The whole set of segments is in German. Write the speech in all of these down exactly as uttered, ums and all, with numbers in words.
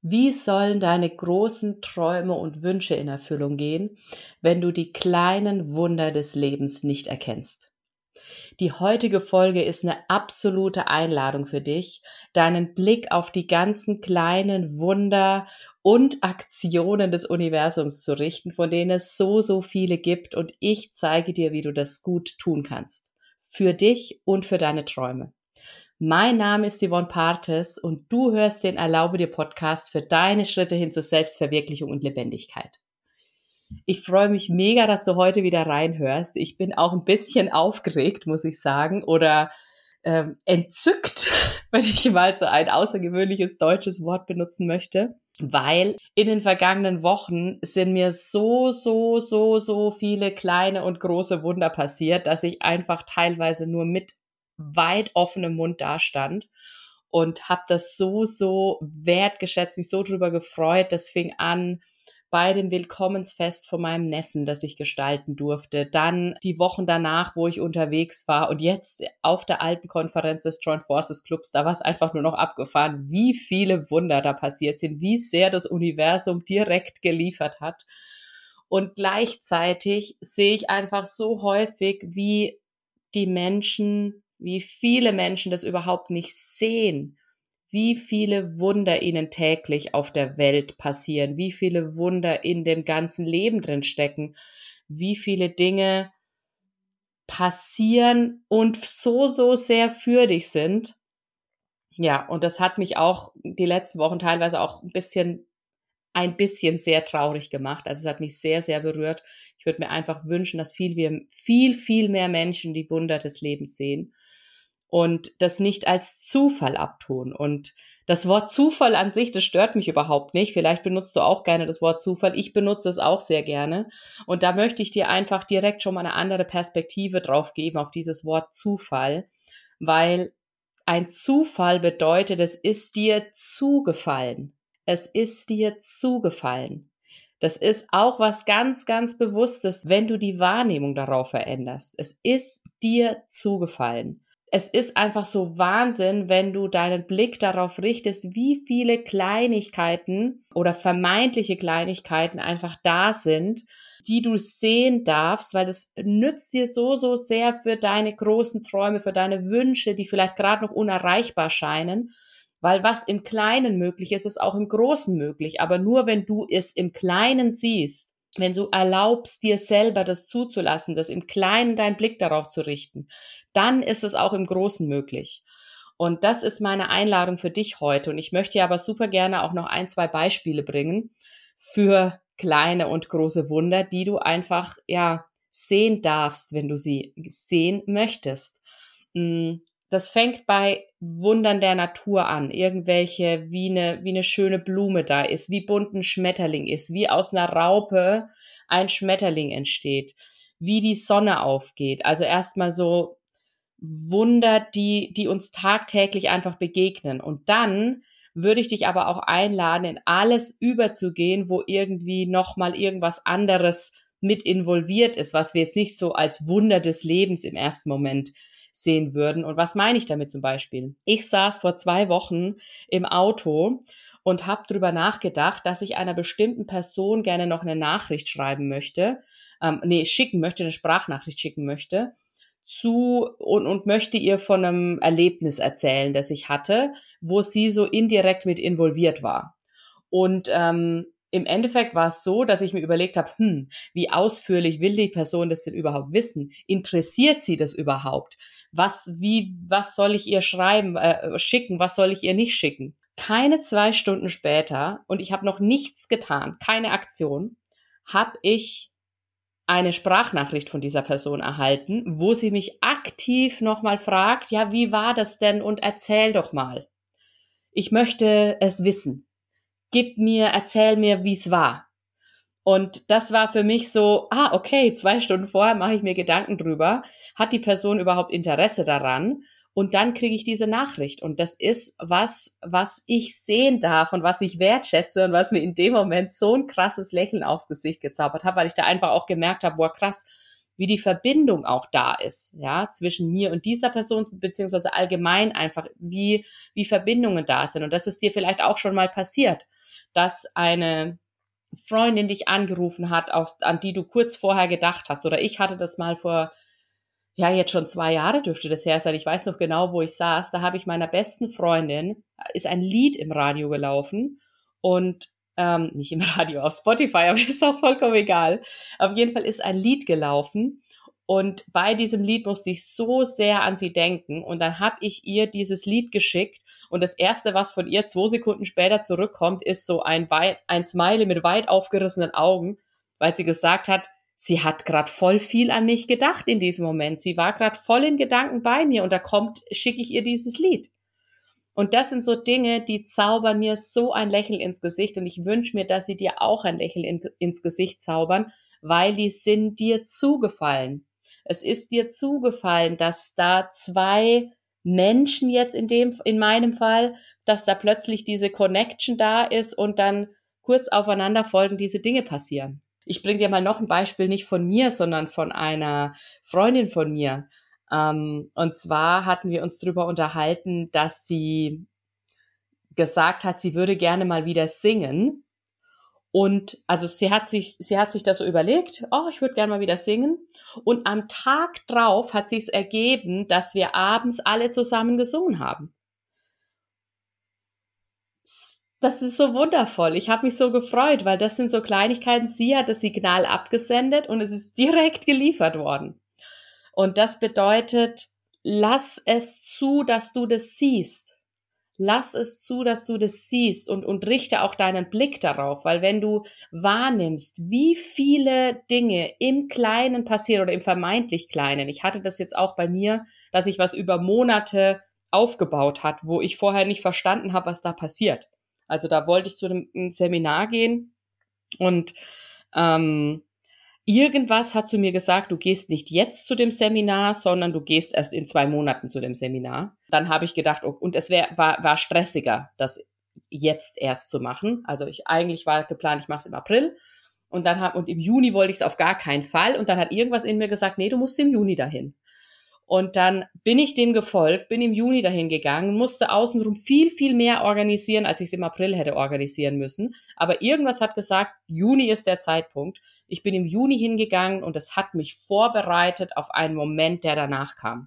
Wie sollen deine großen Träume und Wünsche in Erfüllung gehen, wenn du die kleinen Wunder des Lebens nicht erkennst? Die heutige Folge ist eine absolute Einladung für dich, deinen Blick auf die ganzen kleinen Wunder und Aktionen des Universums zu richten, von denen es so, so viele gibt, und ich zeige dir, wie du das gut tun kannst. Für dich und für deine Träume. Mein Name ist Yvonne Partes und du hörst den Erlaube dir Podcast für deine Schritte hin zur Selbstverwirklichung und Lebendigkeit. Ich freue mich mega, dass du heute wieder reinhörst. Ich bin auch ein bisschen aufgeregt, muss ich sagen, oder ähm, entzückt, wenn ich mal so ein außergewöhnliches deutsches Wort benutzen möchte, weil in den vergangenen Wochen sind mir so, so, so, so viele kleine und große Wunder passiert, dass ich einfach teilweise nur mit weit offenem Mund dastand und habe das so, so wertgeschätzt, mich so drüber gefreut. Das fing an bei dem Willkommensfest von meinem Neffen, das ich gestalten durfte. Dann die Wochen danach, wo ich unterwegs war, und jetzt auf der Alpenkonferenz des Joint Forces Clubs, da war es einfach nur noch abgefahren, wie viele Wunder da passiert sind, wie sehr das Universum direkt geliefert hat. Und gleichzeitig sehe ich einfach so häufig, wie die Menschen, wie viele Menschen das überhaupt nicht sehen, wie viele Wunder ihnen täglich auf der Welt passieren, wie viele Wunder in dem ganzen Leben drin stecken, wie viele Dinge passieren und so, so sehr für dich sind. Ja, und das hat mich auch die letzten Wochen teilweise auch ein bisschen ein bisschen sehr traurig gemacht. Also es hat mich sehr, sehr berührt. Ich würde mir einfach wünschen, dass viel, viel, viel mehr Menschen die Wunder des Lebens sehen und das nicht als Zufall abtun. Und das Wort Zufall an sich, das stört mich überhaupt nicht. Vielleicht benutzt du auch gerne das Wort Zufall. Ich benutze es auch sehr gerne. Und da möchte ich dir einfach direkt schon mal eine andere Perspektive drauf geben, auf dieses Wort Zufall, weil ein Zufall bedeutet, es ist dir zugefallen. Es ist dir zugefallen. Das ist auch was ganz, ganz Bewusstes, wenn du die Wahrnehmung darauf veränderst. Es ist dir zugefallen. Es ist einfach so Wahnsinn, wenn du deinen Blick darauf richtest, wie viele Kleinigkeiten oder vermeintliche Kleinigkeiten einfach da sind, die du sehen darfst, weil das nützt dir so, so sehr für deine großen Träume, für deine Wünsche, die vielleicht gerade noch unerreichbar scheinen. Weil was im Kleinen möglich ist, ist auch im Großen möglich. Aber nur wenn du es im Kleinen siehst, wenn du erlaubst, dir selber das zuzulassen, das im Kleinen deinen Blick darauf zu richten, dann ist es auch im Großen möglich. Und das ist meine Einladung für dich heute. Und ich möchte dir aber super gerne auch noch ein, zwei Beispiele bringen für kleine und große Wunder, die du einfach, ja, sehen darfst, wenn du sie sehen möchtest. Das fängt bei Wundern der Natur an, irgendwelche, wie eine, wie eine schöne Blume da ist, wie bunt ein Schmetterling ist, wie aus einer Raupe ein Schmetterling entsteht, wie die Sonne aufgeht. Also erstmal so Wunder, die, die uns tagtäglich einfach begegnen. Und dann würde ich dich aber auch einladen, in alles überzugehen, wo irgendwie nochmal irgendwas anderes mit involviert ist, was wir jetzt nicht so als Wunder des Lebens im ersten Moment sehen würden. Und was meine ich damit zum Beispiel? Ich saß vor zwei Wochen im Auto und habe drüber nachgedacht, dass ich einer bestimmten Person gerne noch eine Nachricht schreiben möchte, ähm, nee, schicken möchte, eine Sprachnachricht schicken möchte, zu und, und möchte ihr von einem Erlebnis erzählen, das ich hatte, wo sie so indirekt mit involviert war. Und ähm, im Endeffekt war es so, dass ich mir überlegt habe, hm, wie ausführlich will die Person das denn überhaupt wissen? Interessiert sie das überhaupt? Was, wie, was soll ich ihr schreiben, äh, schicken? Was soll ich ihr nicht schicken? Keine zwei Stunden später, und ich habe noch nichts getan, keine Aktion, habe ich eine Sprachnachricht von dieser Person erhalten, wo sie mich aktiv nochmal fragt, ja, wie war das denn und erzähl doch mal. Ich möchte es wissen. Gib mir, erzähl mir, wie es war. Und das war für mich so, ah, okay, zwei Stunden vorher mache ich mir Gedanken drüber, hat die Person überhaupt Interesse daran? Und dann kriege ich diese Nachricht. Und das ist was, was ich sehen darf und was ich wertschätze und was mir in dem Moment so ein krasses Lächeln aufs Gesicht gezaubert hat, weil ich da einfach auch gemerkt habe, boah, krass, wie die Verbindung auch da ist, ja, zwischen mir und dieser Person, beziehungsweise allgemein einfach, wie, wie Verbindungen da sind. Und das ist dir vielleicht auch schon mal passiert, dass eine Freundin dich angerufen hat, auf, an die du kurz vorher gedacht hast. Oder ich hatte das mal vor, ja, jetzt schon zwei Jahre dürfte das her sein. Ich weiß noch genau, wo ich saß. Da habe ich meiner besten Freundin, ist ein Lied im Radio gelaufen und ähm, nicht im Radio, auf Spotify, aber ist auch vollkommen egal. Auf jeden Fall ist ein Lied gelaufen und bei diesem Lied musste ich so sehr an sie denken und dann habe ich ihr dieses Lied geschickt und das Erste, was von ihr zwei Sekunden später zurückkommt, ist so ein, weit, ein Smiley mit weit aufgerissenen Augen, weil sie gesagt hat, sie hat gerade voll viel an mich gedacht in diesem Moment. Sie war gerade voll in Gedanken bei mir und da kommt, schicke ich ihr dieses Lied. Und das sind so Dinge, die zaubern mir so ein Lächeln ins Gesicht und ich wünsche mir, dass sie dir auch ein Lächeln in, ins Gesicht zaubern, weil die sind dir zugefallen. Es ist dir zugefallen, dass da zwei Menschen jetzt in dem, in meinem Fall, dass da plötzlich diese Connection da ist und dann kurz aufeinander folgen diese Dinge passieren. Ich bringe dir mal noch ein Beispiel, nicht von mir, sondern von einer Freundin von mir. Um, und zwar hatten wir uns darüber unterhalten, dass sie gesagt hat, sie würde gerne mal wieder singen. Und also sie hat sich, sie hat sich das so überlegt, oh, ich würde gerne mal wieder singen. Und am Tag drauf hat sich's ergeben, dass wir abends alle zusammen gesungen haben. Das ist so wundervoll. Ich habe mich so gefreut, weil das sind so Kleinigkeiten. Sie hat das Signal abgesendet und es ist direkt geliefert worden. Und das bedeutet, lass es zu, dass du das siehst. Lass es zu, dass du das siehst und, und richte auch deinen Blick darauf, weil wenn du wahrnimmst, wie viele Dinge im Kleinen passieren oder im vermeintlich Kleinen, ich hatte das jetzt auch bei mir, dass ich was über Monate aufgebaut hat, wo ich vorher nicht verstanden habe, was da passiert. Also da wollte ich zu einem Seminar gehen und ähm, irgendwas hat zu mir gesagt, du gehst nicht jetzt zu dem Seminar, sondern du gehst erst in zwei Monaten zu dem Seminar. Dann habe ich gedacht, oh, und es wär, war, war stressiger, das jetzt erst zu machen. Also ich eigentlich war geplant, ich mache es im April und dann hab, und im Juni wollte ich es auf gar keinen Fall und dann hat irgendwas in mir gesagt, nee, du musst im Juni dahin. Und dann bin ich dem gefolgt, bin im Juni dahin gegangen, musste außenrum viel, viel mehr organisieren, als ich es im April hätte organisieren müssen. Aber irgendwas hat gesagt, Juni ist der Zeitpunkt. Ich bin im Juni hingegangen und es hat mich vorbereitet auf einen Moment, der danach kam.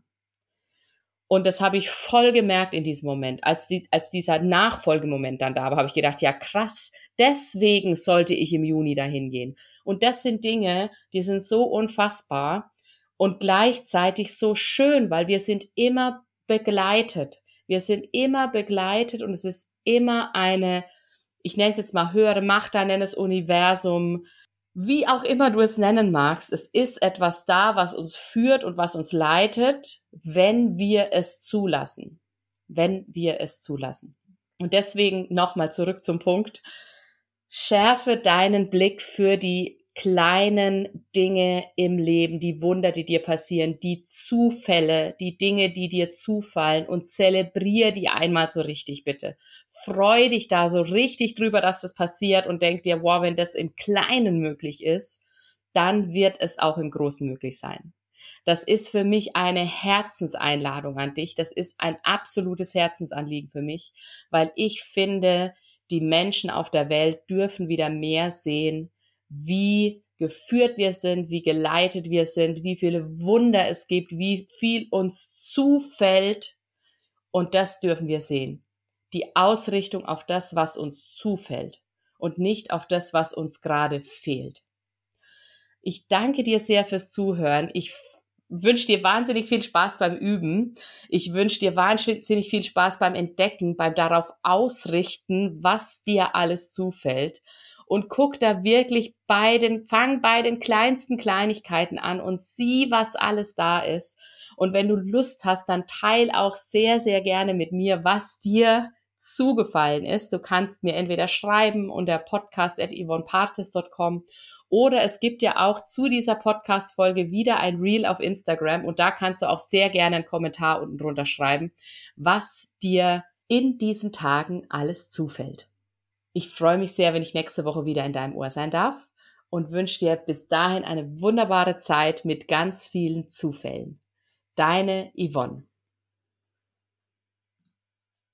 Und das habe ich voll gemerkt in diesem Moment. Als, die, als dieser Nachfolgemoment dann da war, habe ich gedacht, ja krass, deswegen sollte ich im Juni dahin gehen. Und das sind Dinge, die sind so unfassbar. Und gleichzeitig so schön, weil wir sind immer begleitet. Wir sind immer begleitet und es ist immer eine, ich nenne es jetzt mal höhere Macht, da nenne es Universum, wie auch immer du es nennen magst. Es ist etwas da, was uns führt und was uns leitet, wenn wir es zulassen. Wenn wir es zulassen. Und deswegen nochmal zurück zum Punkt. Schärfe deinen Blick für die kleinen Dinge im Leben, die Wunder, die dir passieren, die Zufälle, die Dinge, die dir zufallen und zelebrier die einmal so richtig, bitte. Freu dich da so richtig drüber, dass das passiert und denk dir, wow, wenn das im Kleinen möglich ist, dann wird es auch im Großen möglich sein. Das ist für mich eine Herzenseinladung an dich. Das ist ein absolutes Herzensanliegen für mich, weil ich finde, die Menschen auf der Welt dürfen wieder mehr sehen, wie geführt wir sind, wie geleitet wir sind, wie viele Wunder es gibt, wie viel uns zufällt. Und das dürfen wir sehen. Die Ausrichtung auf das, was uns zufällt und nicht auf das, was uns gerade fehlt. Ich danke dir sehr fürs Zuhören. Ich wünsche dir wahnsinnig viel Spaß beim Üben. Ich wünsche dir wahnsinnig viel Spaß beim Entdecken, beim darauf ausrichten, was dir alles zufällt. Und guck da wirklich bei den, fang bei den kleinsten Kleinigkeiten an und sieh, was alles da ist. Und wenn du Lust hast, dann teil auch sehr, sehr gerne mit mir, was dir zugefallen ist. Du kannst mir entweder schreiben unter podcast at yvonnepartis dot com oder es gibt ja auch zu dieser Podcast-Folge wieder ein Reel auf Instagram und da kannst du auch sehr gerne einen Kommentar unten drunter schreiben, was dir in diesen Tagen alles zufällt. Ich freue mich sehr, wenn ich nächste Woche wieder in deinem Ohr sein darf und wünsche dir bis dahin eine wunderbare Zeit mit ganz vielen Zufällen. Deine Yvonne.